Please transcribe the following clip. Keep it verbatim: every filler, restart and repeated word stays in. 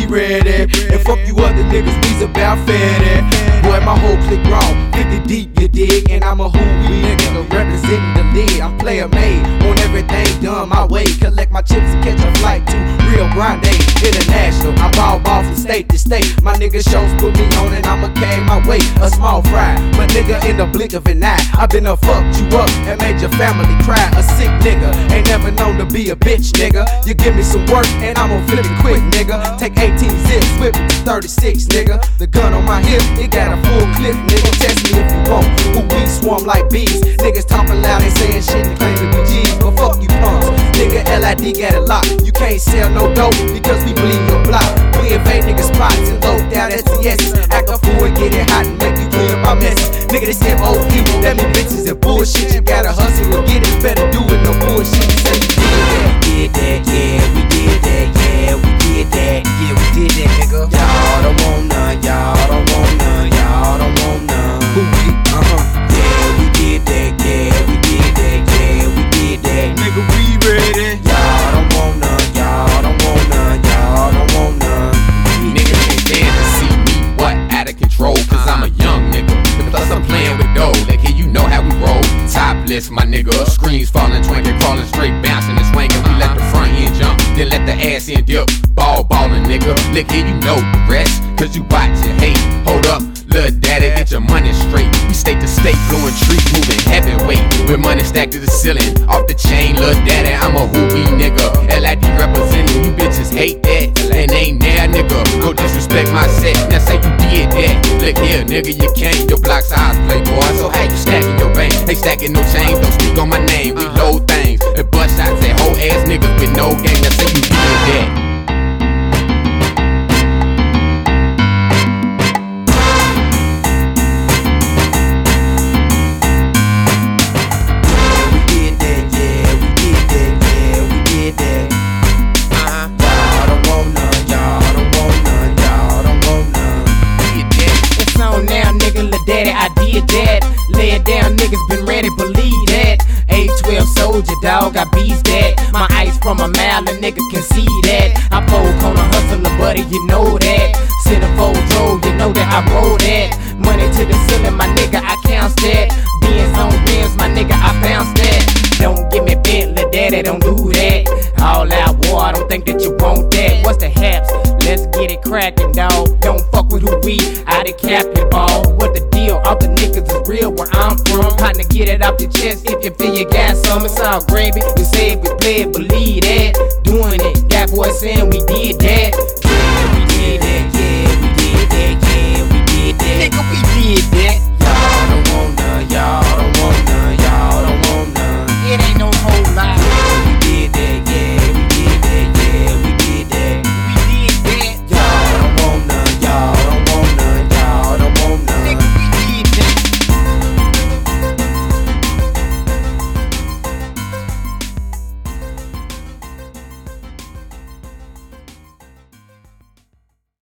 we ready. And fuck you other niggas, we's about fatty. Boy, my whole clique wrong, fifty deep, you dig? And I'm a who we nigga, representing the lead. I'm player made, want everything done my way. Collect my chips and catch a flight to Rio Grande International. I ball ball from state to state. My nigga shows put me on and I'ma carry my weight. A small fry, but nigga in the blink of an eye, I been a fucked you up and made your family cry. A sick nigga, ain't never known to be a bitch, nigga. You give me some work and I'ma flip it quick, nigga. Take eighteen zips, whip it to thirty-six, nigga. The gun on my hip, it got a full clip, nigga. Test me if you want. Who we swarm like bees. Niggas talking loud, they saying shit and claim to be G's. But fuck you punks, nigga. L I D got it locked. You can't sell no dope because we bleed your block. We invade niggas spots and low down S T S's. Act a fool and get it hot and make you clean up our messes. Nigga, this M O E, that mean bitches and bullshit. You gotta hustle and get it, better do it, no bullshit. You say you did that, did that, yeah, we did that, yeah, we did that, yeah, we did that, nigga. Y'all don't want none, y'all don't want none, y'all don't want none. Who we? Uh-huh. Yeah, we did that, yeah, we did that, yeah, we did that, nigga, we ready. Y'all don't want none, y'all don't want none, y'all don't want none. Niggas can't stand to see me, what, out of control, cause I'm a young nigga. Plus I'm playing with dough, like here you know how we roll. Topless, my nigga, screens falling, twanking, crawling straight, bouncing and swinging. We let the front end jump, then let the ass end dip. Ball ballin', nigga, look here you know the rest, cause you watch and hate. Hold up, little daddy, get your money straight. We state to state, blowing trees, moving heavyweight. With money stacked to the ceiling, off the chain, little daddy, I'm a who-we nigga. L I D representing, you bitches hate that, and ain't there, nigga. Go disrespect my set, now say you did that. Look here, nigga, you can't, your block's eyes, playboy. So how you stacking your bank? Ain't stacking no change, don't speak on my name. We load things, and bust shots at whole ass niggas with no game. Now say you did that. Daddy, I did that. Lay it down, niggas been ready, believe that. A twelve soldier, dog, I beats that. My ice from a mile, a nigga can see that. I poke on a hustler, buddy, you know that. Centerfold roll, you know that I roll that. Money to the ceiling, my nigga, I count that. Beans on rims, my nigga, I bounce that. Don't give me bent, lil' daddy, don't do that. All out war, I don't think that you want that. What's the haps? Let's get it crackin', dawg. Don't fuck with who we, out of Captain Ball. What the deal? All the niggas is real where I'm from. Partner, get it off your chest if you feel you got some. It's all gravy, we say it, we play it, believe that. Doing it, got boys saying we did that. Yeah, we did that.